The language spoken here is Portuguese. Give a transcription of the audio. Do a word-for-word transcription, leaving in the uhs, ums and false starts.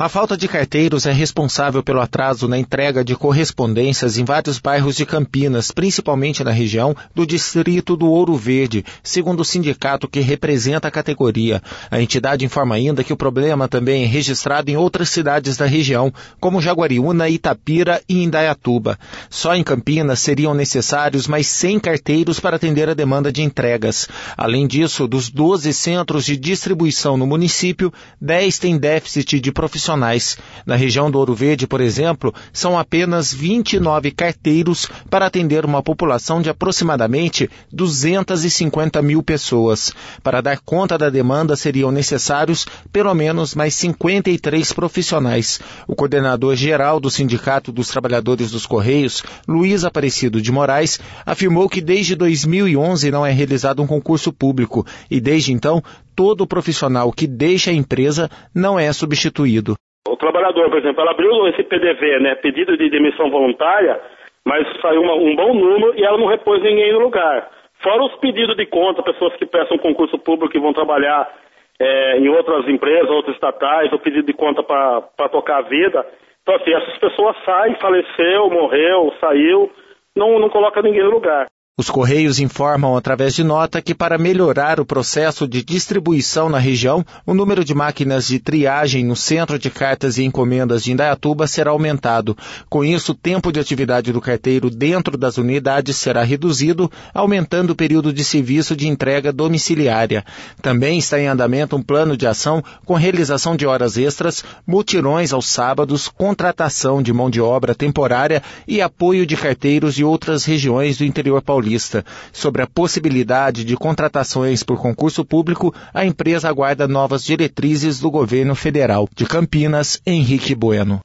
A falta de carteiros é responsável pelo atraso na entrega de correspondências em vários bairros de Campinas, principalmente na região do distrito do Ouro Verde, segundo o sindicato que representa a categoria. A entidade informa ainda que o problema também é registrado em outras cidades da região, como Jaguariúna, Itapira e Indaiatuba. Só em Campinas seriam necessários mais cem carteiros para atender a demanda de entregas. Além disso, dos doze centros de distribuição no município, dez têm déficit de profissionais. Na região do Ouro Verde, por exemplo, são apenas vinte e nove carteiros para atender uma população de aproximadamente duzentas e cinquenta mil pessoas. Para dar conta da demanda, seriam necessários pelo menos mais cinquenta e três profissionais. O coordenador geral do Sindicato dos Trabalhadores dos Correios, Luiz Aparecido de Moraes, afirmou que desde dois mil e onze não é realizado um concurso público e desde então todo profissional que deixa a empresa não é substituído. O trabalhador, por exemplo, ela abriu esse P D V, né, pedido de demissão voluntária, mas saiu uma, um bom número e ela não repôs ninguém no lugar. Fora os pedidos de conta, pessoas que prestam concurso público e vão trabalhar é, em outras empresas, outras estatais, ou pedido de conta para tocar a vida. Então, assim, essas pessoas saem, faleceu, morreu, saiu, não, não coloca ninguém no lugar. Os Correios informam através de nota que para melhorar o processo de distribuição na região, o número de máquinas de triagem no Centro de Cartas e Encomendas de Indaiatuba será aumentado. Com isso, o tempo de atividade do carteiro dentro das unidades será reduzido, aumentando o período de serviço de entrega domiciliária. Também está em andamento um plano de ação com realização de horas extras, mutirões aos sábados, contratação de mão de obra temporária e apoio de carteiros de outras regiões do interior paulista. Sobre a possibilidade de contratações por concurso público, a empresa aguarda novas diretrizes do governo federal. De Campinas, Henrique Bueno.